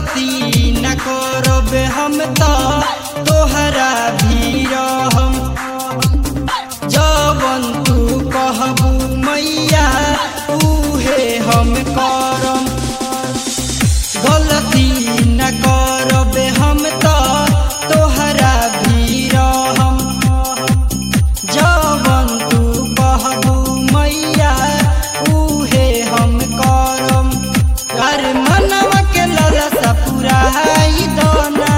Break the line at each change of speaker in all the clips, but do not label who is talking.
गलती न करब हम तो तोहरा भी रहम। जवन तू कहबू मैया उहे हम करम। गलती न करब हम तो तोहरा भी रहम। जवन तू कहबू मैया उहे हम करम। अरे मनवा के ललसा पुराई दोना,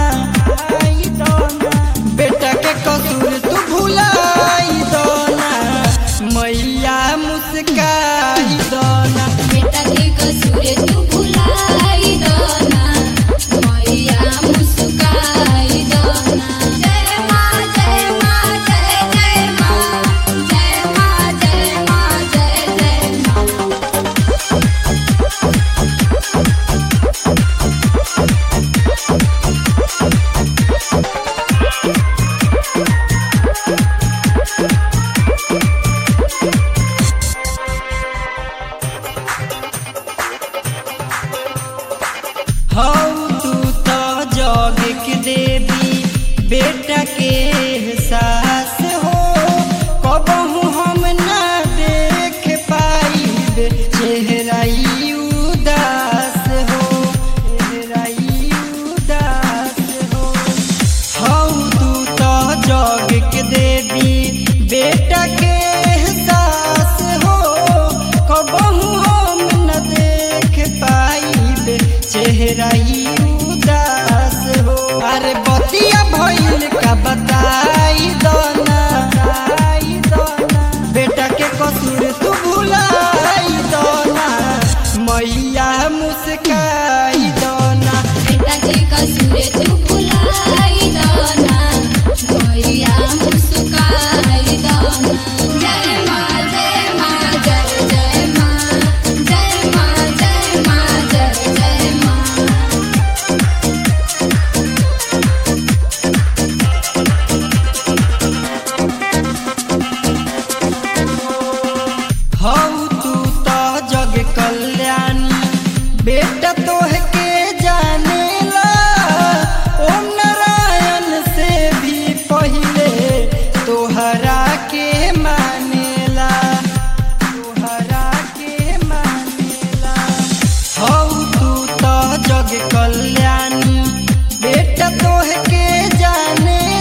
बेटा के कसूर तू भुलाई दोना, मैया मुस्काई दोना।
बेटा के कसूर तू भुलाई दोना, मैया मुस्काई दोना। जय माँ जय माँ जय जय माँ, जय माँ जय माँ जय जय माँ।
हौ तू तो जग के देवी, बेटा के एहसास हो। कबहू हम ना देख पाइब चेहरा ई उदास हो, चेहरा ई उदास हो। हौ तू तो जग के देवी, बेटा के एहसास हो। कबहू हम न देख पाइब चेहरा ई उदास हो। अरे बतिया भइल का बताई दोना, बेटा के कसूर तू भुलाई दोना, मैया मुस्काई दोना।
बेटा के कसूर तू भुलाई दोना, मैया मुस्काई दोना। जय माँ जय माँ जय जय माँ, जय माँ जय माँ जय जय माँ।
हौ तू तो जग कल्याणी, बेटा तोह के जानेला। ओम नारायण से भी पहिले तोहरा के मानेला, तोहरा के मानेला। हौ तू तो जग कल्याणी, बेटा तोह के जाने